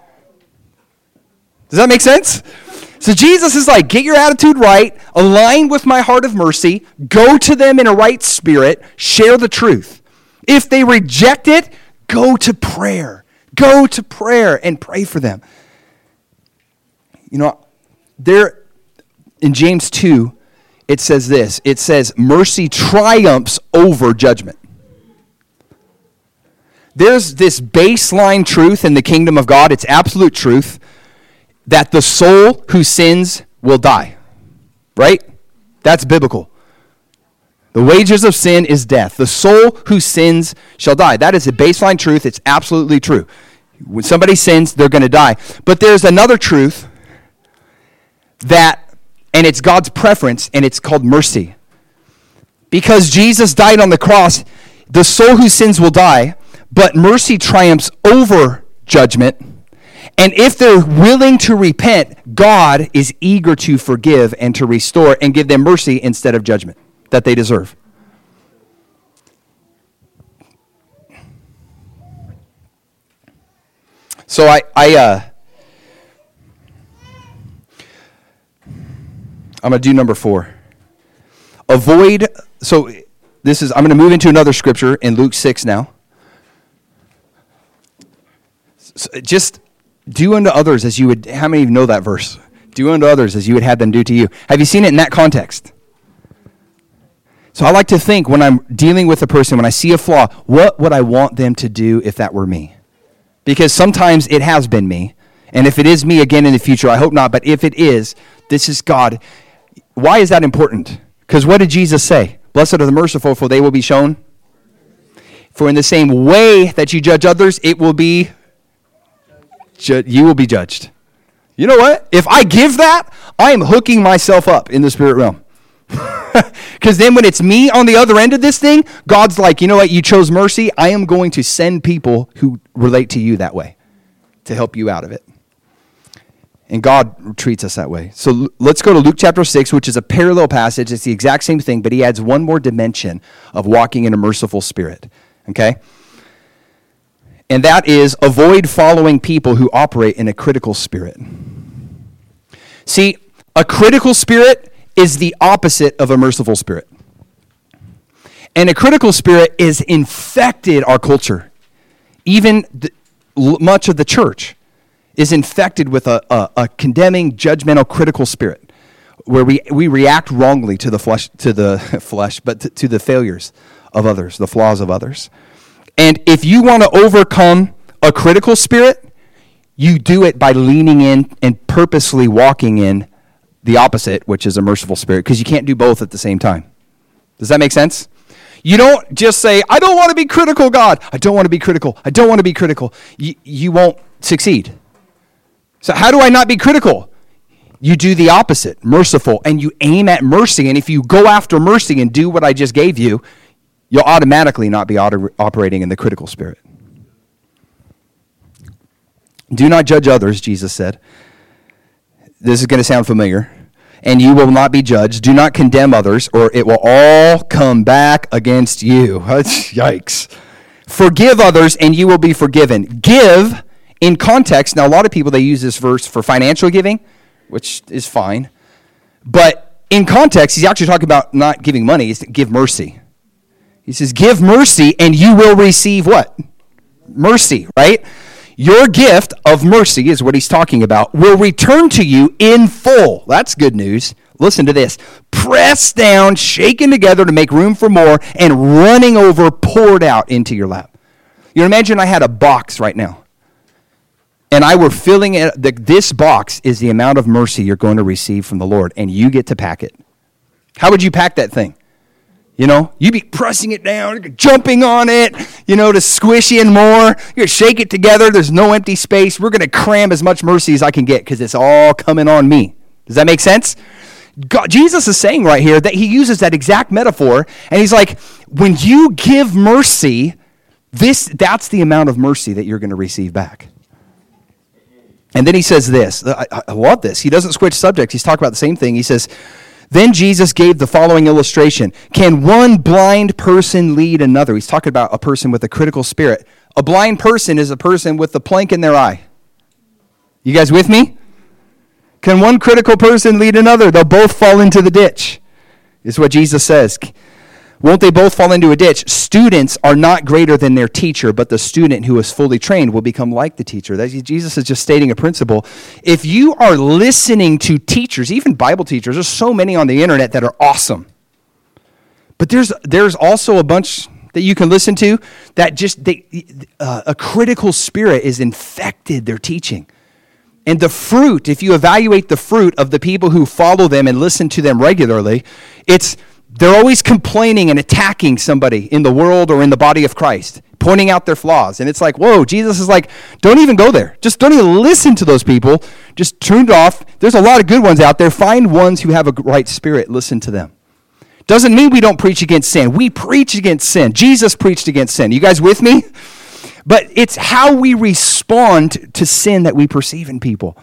Does that make sense? So Jesus is like, get your attitude right, align with my heart of mercy, go to them in a right spirit, share the truth. If they reject it, go to prayer. Go to prayer and pray for them. You know, in James 2, it says this. It says, mercy triumphs over judgment. There's this baseline truth in the kingdom of God. It's absolute truth. That the soul who sins will die. Right? That's biblical. The wages of sin is death. The soul who sins shall die. That is a baseline truth. It's absolutely true. When somebody sins, they're going to die. But there's another truth and it's God's preference, and it's called mercy. Because Jesus died on the cross, the soul who sins will die, but mercy triumphs over judgment. And if they're willing to repent, God is eager to forgive and to restore and give them mercy instead of judgment that they deserve. So I'm going to do number 4. I'm going to move into another scripture in Luke 6 now. So just do unto others as you would, how many of you know that verse? Do unto others as you would have them do to you. Have you seen it in that context? So I like to think when I'm dealing with a person, when I see a flaw, what would I want them to do if that were me? Because sometimes it has been me. And if it is me again in the future, I hope not. But if it is, this is God. Why is that important? Because what did Jesus say? Blessed are the merciful, for they will be shown. For in the same way that you judge others, you will be judged. You know what? If I give that, I am hooking myself up in the spirit realm. Because then when it's me on the other end of this thing, God's like, you know what? You chose mercy. I am going to send people who relate to you that way to help you out of it. And God treats us that way. So let's go to Luke chapter 6, which is a parallel passage. It's the exact same thing, but he adds one more dimension of walking in a merciful spirit. Okay? And that is avoid following people who operate in a critical spirit. See, a critical spirit is the opposite of a merciful spirit. And a critical spirit is infected our culture. Even much of the church is infected with a condemning, judgmental, critical spirit, where we react wrongly to the flesh, but to the failures of others, the flaws of others. And if you want to overcome a critical spirit, you do it by leaning in and purposely walking in the opposite, which is a merciful spirit, because you can't do both at the same time. Does that make sense? You don't just say, I don't want to be critical, God. I don't want to be critical. I don't want to be critical. You won't succeed. So how do I not be critical? You do the opposite, merciful, and you aim at mercy. And if you go after mercy and do what I just gave you, you'll automatically not be operating in the critical spirit. Do not judge others, Jesus said. This is going to sound familiar. And you will not be judged. Do not condemn others, or it will all come back against you. Yikes. Forgive others, and you will be forgiven. Give, in context, now a lot of people, they use this verse for financial giving, which is fine. But in context, he's actually talking about not giving money, he's to give mercy. He says, give mercy and you will receive what? Mercy, right? Your gift of mercy is what he's talking about, will return to you in full. That's good news. Listen to this. Pressed down, shaken together to make room for more, and running over, poured out into your lap. You imagine I had a box right now, and I were filling it. This box is the amount of mercy you're going to receive from the Lord, and you get to pack it. How would you pack that thing? You know, you'd be pressing it down, jumping on it, to squish in more. You're going to shake it together. There's no empty space. We're going to cram as much mercy as I can get because it's all coming on me. Does that make sense? God, Jesus is saying right here that he uses that exact metaphor, and he's like, when you give mercy, that's the amount of mercy that you're going to receive back. And then he says this. I love this. He doesn't switch subjects. He's talking about the same thing. He says, then Jesus gave the following illustration. Can one blind person lead another? He's talking about a person with a critical spirit. A blind person is a person with a plank in their eye. You guys with me? Can one critical person lead another? They'll both fall into the ditch, is what Jesus says. Won't they both fall into a ditch? Students are not greater than their teacher, but the student who is fully trained will become like the teacher. Jesus is just stating a principle. If you are listening to teachers, even Bible teachers, there's so many on the internet that are awesome. But there's also a bunch that you can listen to that a critical spirit is infected their teaching. And the fruit, if you evaluate the fruit of the people who follow them and listen to them regularly, they're always complaining and attacking somebody in the world or in the body of Christ, pointing out their flaws. And it's like, whoa, Jesus is like, don't even go there. Just don't even listen to those people. Just turn it off. There's a lot of good ones out there. Find ones who have a right spirit. Listen to them. Doesn't mean we don't preach against sin. We preach against sin. Jesus preached against sin. You guys with me? But it's how we respond to sin that we perceive in people.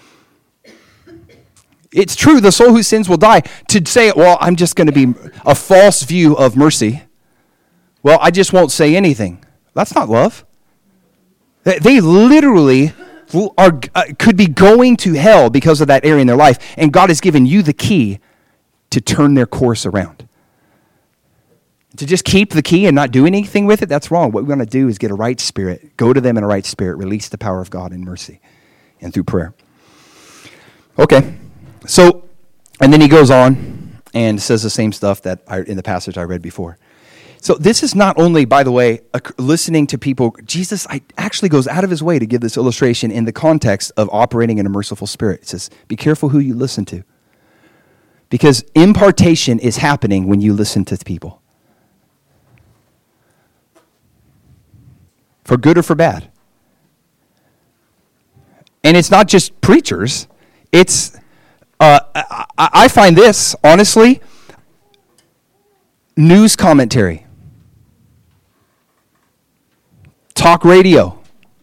It's true, the soul who sins will die. To say, well, I'm just going to be a false view of mercy. Well, I just won't say anything. That's not love. They literally could be going to hell because of that area in their life. And God has given you the key to turn their course around. To just keep the key and not do anything with it, that's wrong. What we want to do is get a right spirit, go to them in a right spirit, release the power of God in mercy and through prayer. Okay, so, and then he goes on and says the same stuff that in the passage I read before. So this is not only, by the way, listening to people. Jesus actually goes out of his way to give this illustration in the context of operating in a merciful spirit. It says, be careful who you listen to. Because impartation is happening when you listen to people. For good or for bad. And it's not just preachers. It's, I find this, honestly, news commentary. Talk radio.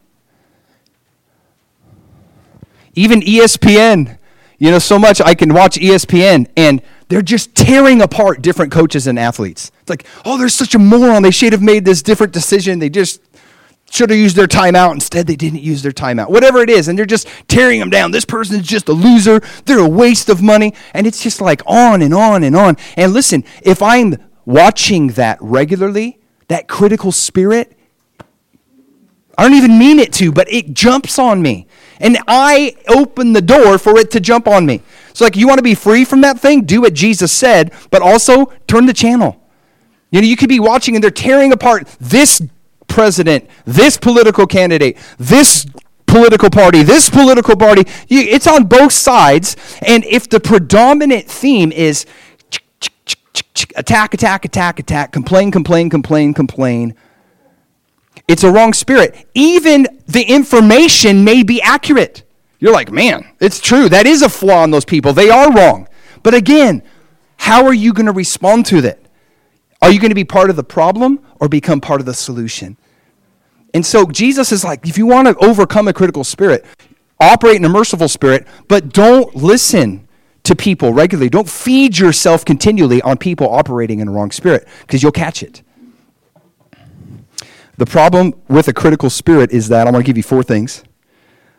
Even ESPN. So much I can watch ESPN and they're just tearing apart different coaches and athletes. It's like, oh, they're such a moron. They should have made this different decision. They just should have used their timeout. Instead, they didn't use their timeout. Whatever it is, and they're just tearing them down. This person is just a loser. They're a waste of money. And it's just like on and on and on. And listen, if I'm watching that regularly, that critical spirit, I don't even mean it to, but it jumps on me. And I open the door for it to jump on me. So like, you want to be free from that thing? Do what Jesus said, but also turn the channel. You could be watching and they're tearing apart this president, this political candidate, this political party, this political party. It's on both sides. And if the predominant theme is attack, attack, attack, attack, complain, complain, complain, complain, it's a wrong spirit. Even the information may be accurate. You're like, man, it's true. That is a flaw in those people. They are wrong. But again, how are you going to respond to that? Are you going to be part of the problem or become part of the solution? And so Jesus is like, if you want to overcome a critical spirit, operate in a merciful spirit, but don't listen to people regularly. Don't feed yourself continually on people operating in a wrong spirit because you'll catch it. The problem with a critical spirit is that, I'm going to give you 4 things.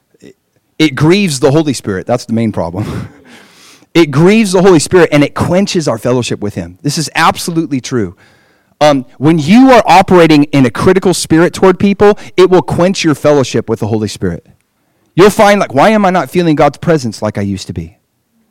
It grieves the Holy Spirit. That's the main problem. It grieves the Holy Spirit, and it quenches our fellowship with him. This is absolutely true. When you are operating in a critical spirit toward people, it will quench your fellowship with the Holy Spirit. You'll find, like, why am I not feeling God's presence like I used to be?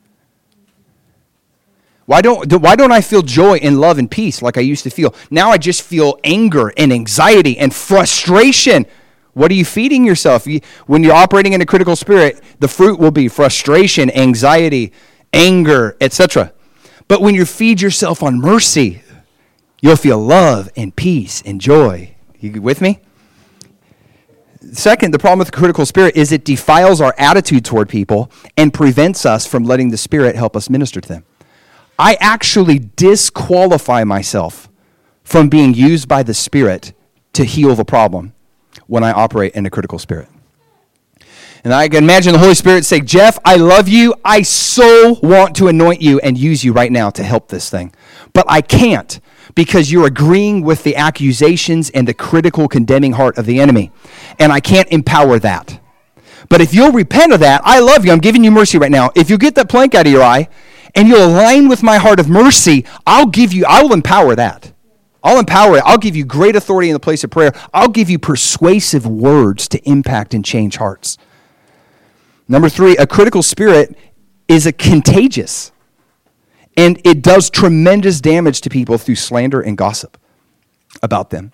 Why don't I feel joy and love and peace like I used to feel? Now I just feel anger and anxiety and frustration. What are you feeding yourself? When you're operating in a critical spirit, the fruit will be frustration, anxiety, anger, etc. But when you feed yourself on mercy, you'll feel love and peace and joy. You with me? Second, the problem with the critical spirit is it defiles our attitude toward people and prevents us from letting the Spirit help us minister to them. I actually disqualify myself from being used by the Spirit to heal the problem when I operate in a critical spirit. And I can imagine the Holy Spirit say, Jeff, I love you. I so want to anoint you and use you right now to help this thing. But I can't because you're agreeing with the accusations and the critical, condemning heart of the enemy. And I can't empower that. But if you'll repent of that, I love you. I'm giving you mercy right now. If you get that plank out of your eye and you'll align with my heart of mercy, I will empower that. I'll empower it. I'll give you great authority in the place of prayer. I'll give you persuasive words to impact and change hearts. Number 3, a critical spirit is contagious. And it does tremendous damage to people through slander and gossip about them.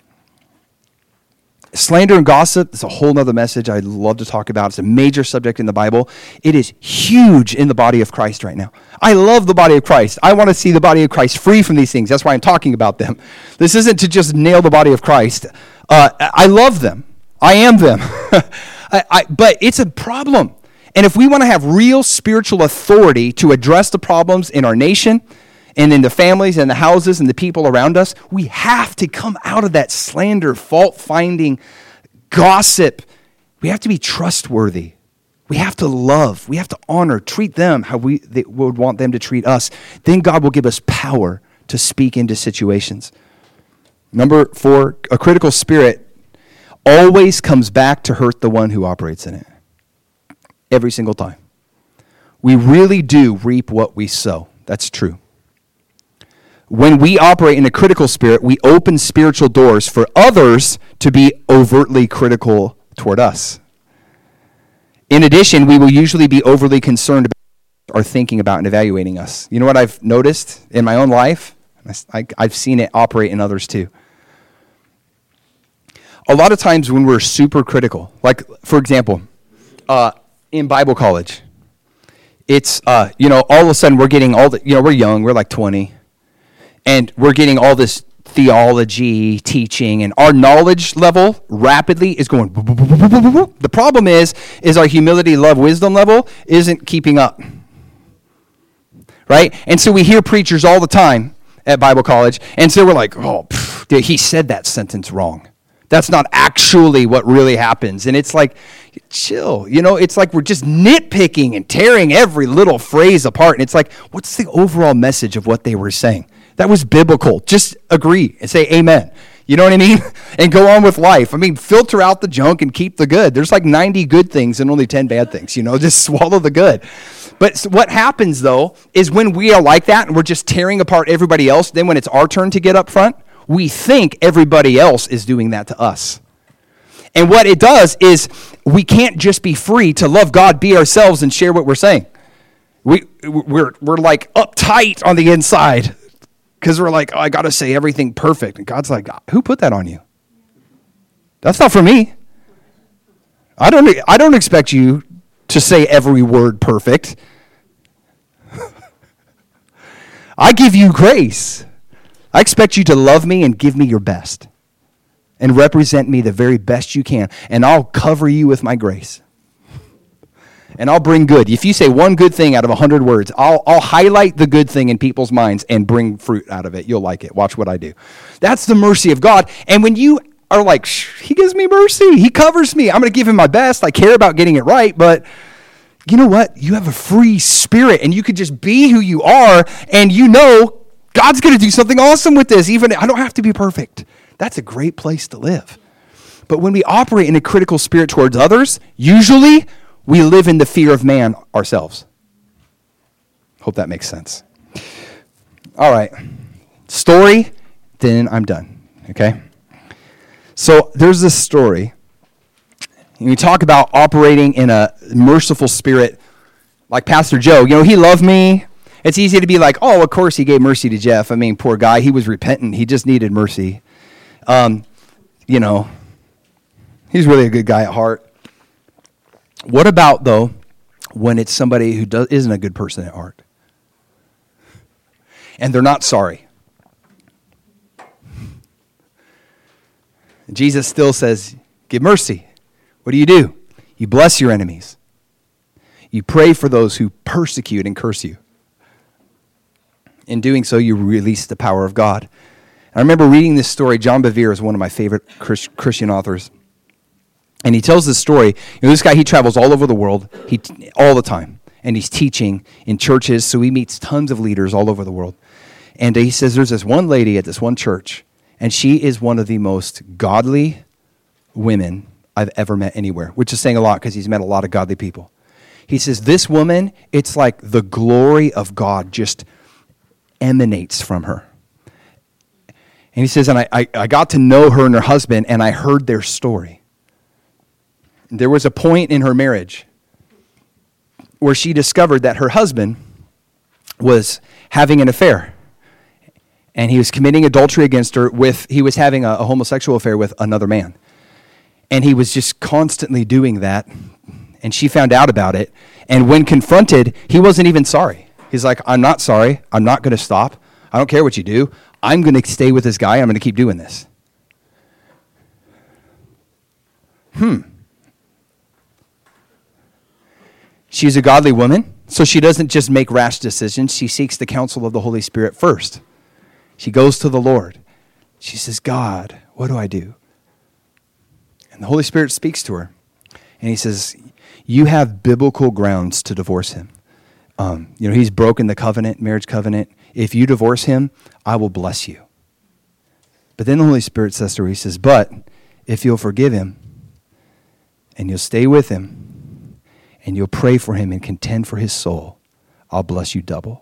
Slander and gossip is a whole other message I'd love to talk about. It's a major subject in the Bible. It is huge in the body of Christ right now. I love the body of Christ. I want to see the body of Christ free from these things. That's why I'm talking about them. This isn't to just nail the body of Christ. I love them. I am them. But it's a problem. And if we want to have real spiritual authority to address the problems in our nation and in the families and the houses and the people around us, we have to come out of that slander, fault-finding, gossip. We have to be trustworthy. We have to love. We have to honor, treat them how we would want them to treat us. Then God will give us power to speak into situations. Number 4, a critical spirit always comes back to hurt the one who operates in it. Every single time. We really do reap what we sow. That's true. When we operate in a critical spirit, we open spiritual doors for others to be overtly critical toward us. In addition, we will usually be overly concerned about or thinking about and evaluating us. You know what I've noticed in my own life? I've seen it operate in others too. A lot of times when we're super critical, like, for example, in Bible college, it's, all of a sudden we're getting we're young, we're like 20, and we're getting all this theology, teaching, and our knowledge level rapidly is going. The problem is our humility, love, wisdom level isn't keeping up, right? And so we hear preachers all the time at Bible college, and so we're like, dude, he said that sentence wrong. That's not actually what really happens. And it's like, chill. It's like we're just nitpicking and tearing every little phrase apart. And it's like, what's the overall message of what they were saying? That was biblical. Just agree and say amen. You know what I mean? And go on with life. I mean, filter out the junk and keep the good. There's like 90 good things and only 10 bad things. Just swallow the good. But what happens, though, is when we are like that and we're just tearing apart everybody else, then when it's our turn to get up front, we think everybody else is doing that to us. And what it does is we can't just be free to love God, be ourselves, and share what we're saying. We're like uptight on the inside because we're like, I got to say everything perfect. And God's like, who put that on you? That's not for me. I don't expect you to say every word perfect. I give you grace. I expect you to love me and give me your best and represent me the very best you can. And I'll cover you with my grace. And I'll bring good. If you say one good thing out of 100 words, I'll highlight the good thing in people's minds and bring fruit out of it. You'll like it. Watch what I do. That's the mercy of God. And when you are like, he gives me mercy. He covers me. I'm going to give him my best. I care about getting it right. But you know what? You have a free spirit and you could just be who you are. And God's going to do something awesome with this. Even I don't have to be perfect. That's a great place to live. But when we operate in a critical spirit towards others, usually we live in the fear of man ourselves. Hope that makes sense. All right. Story, then I'm done. Okay? So there's this story. And we talk about operating in a merciful spirit like Pastor Joe. He loved me. It's easy to be like, oh, of course he gave mercy to Jeff. I mean, poor guy. He was repentant. He just needed mercy. He's really a good guy at heart. What about, though, when it's somebody who isn't a good person at heart? And they're not sorry. Jesus still says, give mercy. What do? You bless your enemies. You pray for those who persecute and curse you. In doing so, you release the power of God. I remember reading this story. John Bevere is one of my favorite Christian authors. And he tells this story. This guy, he travels all over the world all the time. And he's teaching in churches, so he meets tons of leaders all over the world. And he says there's this one lady at this one church, and she is one of the most godly women I've ever met anywhere, which is saying a lot because he's met a lot of godly people. He says, this woman, it's like the glory of God just emanates from her. And he says, and I got to know her and her husband, and I heard their story. There was a point in her marriage where she discovered that her husband was having an affair. And he was committing adultery against her he was having a homosexual affair with another man. And he was just constantly doing that. And she found out about it. And when confronted, he wasn't even sorry. He's like, I'm not sorry. I'm not going to stop. I don't care what you do. I'm going to stay with this guy. I'm going to keep doing this. She's a godly woman, so she doesn't just make rash decisions. She seeks the counsel of the Holy Spirit first. She goes to the Lord. She says, God, what do I do? And the Holy Spirit speaks to her. And he says, you have biblical grounds to divorce him. He's broken the covenant, marriage covenant. If you divorce him, I will bless you. But then the Holy Spirit says to her, he says, but if you'll forgive him and you'll stay with him and you'll pray for him and contend for his soul, I'll bless you double.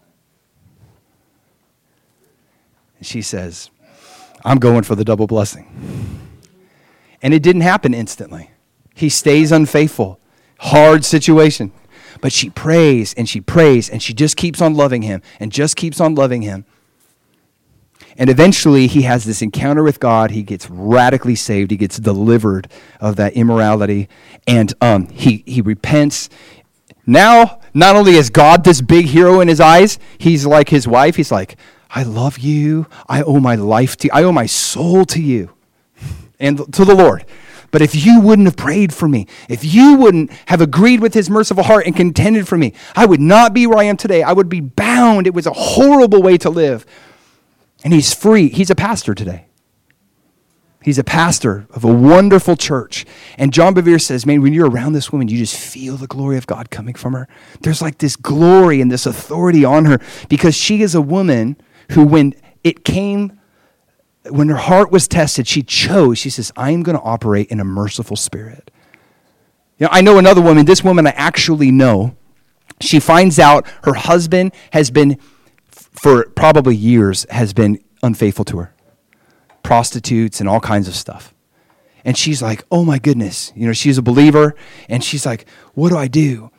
And she says, I'm going for the double blessing. And it didn't happen instantly. He stays unfaithful. Hard situation. But she prays and she prays and she just keeps on loving him and just keeps on loving him. And eventually he has this encounter with God. He gets radically saved. He gets delivered of that immorality. And he repents. Now, not only is God this big hero in his eyes, he's like his wife. He's like, I love you. I owe my life to you. I owe my soul to you and to the Lord. But if you wouldn't have prayed for me, if you wouldn't have agreed with his merciful heart and contended for me, I would not be where I am today. I would be bound. It was a horrible way to live. And he's free. He's a pastor today. He's a pastor of a wonderful church. And John Bevere says, man, when you're around this woman, you just feel the glory of God coming from her. There's like this glory and this authority on her because she is a woman who, when her heart was tested, she says, I'm going to operate in a merciful spirit. I know another woman, this woman I actually know. She finds out her husband has been, for probably years, has been unfaithful to her. Prostitutes and all kinds of stuff. And she's like, oh my goodness. She's a believer. And she's like, what do I do?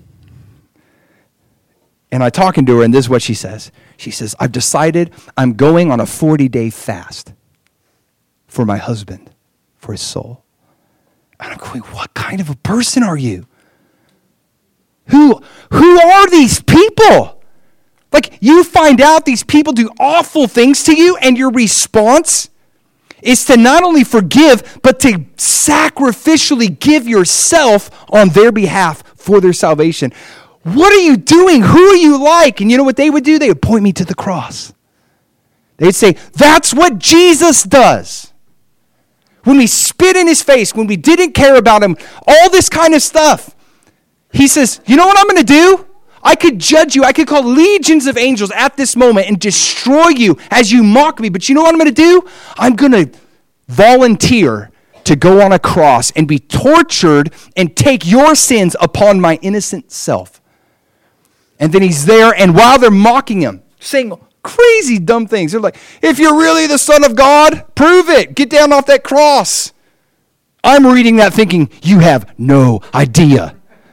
And I talking to her, and this is what she says. She says, I've decided I'm going on a 40-day fast for my husband, for his soul. And I'm going, what kind of a person are you? Who are these people? Like, you find out these people do awful things to you, and your response is to not only forgive, but to sacrificially give yourself on their behalf for their salvation. What are you doing? Who are you like? And you know what they would do? They would point me to the cross. They'd say, that's what Jesus does. When we spit in his face, when we didn't care about him, all this kind of stuff. He says, you know what I'm going to do? I could judge you. I could call legions of angels at this moment and destroy you as you mock me. But you know what I'm going to do? I'm going to volunteer to go on a cross and be tortured and take your sins upon my innocent self. And then he's there, and while they're mocking him, saying crazy dumb things, they're like, if you're really the Son of God, prove it. Get down off that cross. I'm reading that thinking, you have no idea.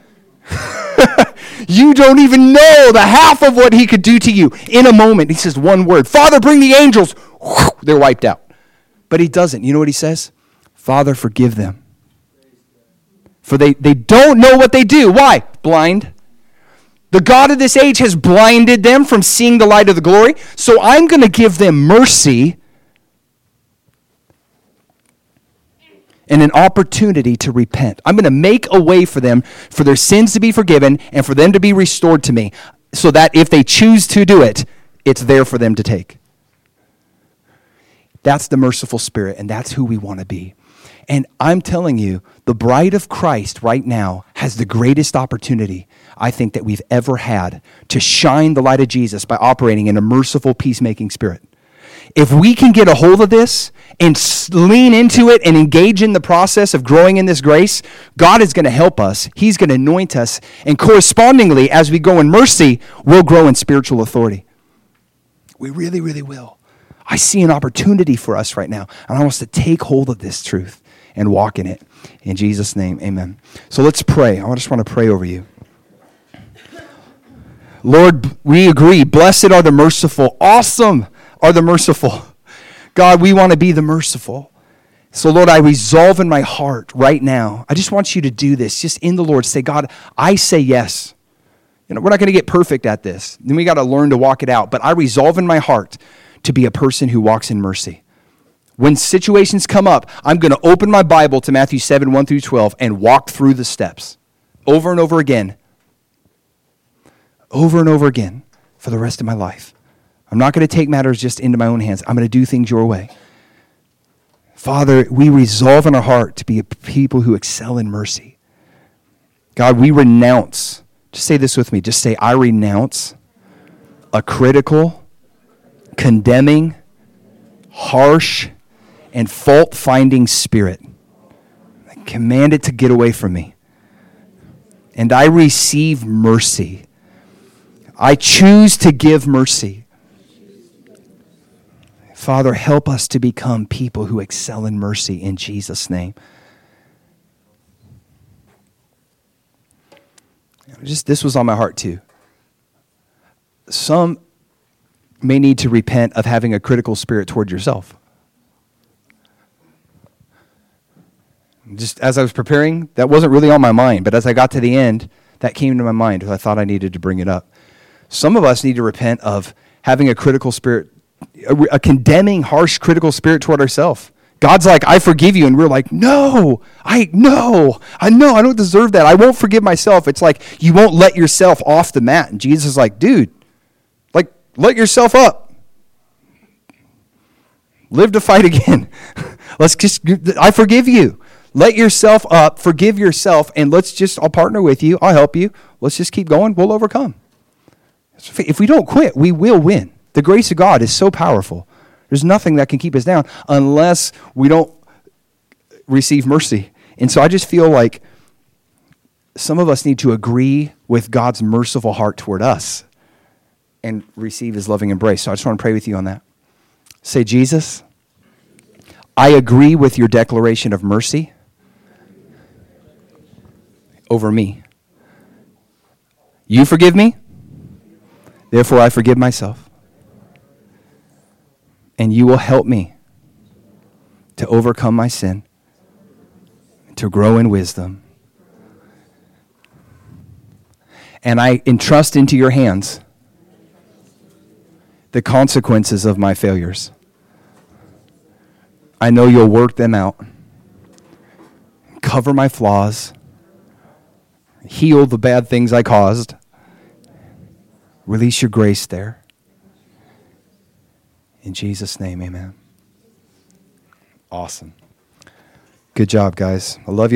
You don't even know the half of what he could do to you in a moment. He says one word, Father, bring the angels. Whew, they're wiped out. But he doesn't. You know what he says? Father, forgive them. For they don't know what they do. Why? Blind. The God of this age has blinded them from seeing the light of the glory. So I'm going to give them mercy and an opportunity to repent. I'm going to make a way for them, for their sins to be forgiven and for them to be restored to me, so that if they choose to do it, it's there for them to take. That's the merciful Spirit, and that's who we want to be. And I'm telling you, the bride of Christ right now has the greatest opportunity, I think, that we've ever had to shine the light of Jesus by operating in a merciful, peacemaking spirit. If we can get a hold of this and lean into it and engage in the process of growing in this grace, God is going to help us. He's going to anoint us. And correspondingly, as we go in mercy, we'll grow in spiritual authority. We really, really will. I see an opportunity for us right now. And I want us to take hold of this truth and walk in it. In Jesus' name, amen. So let's pray. I just want to pray over you. Lord, we agree. Blessed are the merciful. Awesome are the merciful. God, we want to be the merciful. So Lord, I resolve in my heart right now. I just want you to do this. Just in the Lord, say, God, I say yes. We're not going to get perfect at this. Then we got to learn to walk it out. But I resolve in my heart to be a person who walks in mercy. When situations come up, I'm going to open my Bible to Matthew 7, 1 through 12 and walk through the steps over and over again. Over and over again for the rest of my life. I'm not going to take matters just into my own hands. I'm going to do things your way. Father, we resolve in our heart to be a people who excel in mercy. God, we renounce. Just say this with me. Just say, I renounce a critical, condemning, harsh, and fault-finding spirit. I command it to get away from me. And I receive mercy. I choose to give mercy. Father, help us to become people who excel in mercy in Jesus' name. This was on my heart too. Some may need to repent of having a critical spirit toward yourself. Just as I was preparing, that wasn't really on my mind, but as I got to the end, that came to my mind. I thought I needed to bring it up. Some of us need to repent of having a critical spirit, a condemning, harsh, critical spirit toward ourselves. God's like, I forgive you. And we're like, I don't deserve that. I won't forgive myself. It's like you won't let yourself off the mat. And Jesus is like, dude, let yourself up. Live to fight again. I forgive you. Let yourself up, forgive yourself, and I'll partner with you. I'll help you. Let's just keep going. We'll overcome. If we don't quit, we will win. The grace of God is so powerful. There's nothing that can keep us down unless we don't receive mercy. And so I just feel like some of us need to agree with God's merciful heart toward us and receive his loving embrace. So I just want to pray with you on that. Say, Jesus, I agree with your declaration of mercy over me. You forgive me, therefore I forgive myself. And you will help me to overcome my sin, to grow in wisdom. And I entrust into your hands the consequences of my failures. I know you'll work them out, cover my flaws, heal the bad things I caused, release your grace there. In Jesus' name, amen. Awesome. Good job, guys. I love you.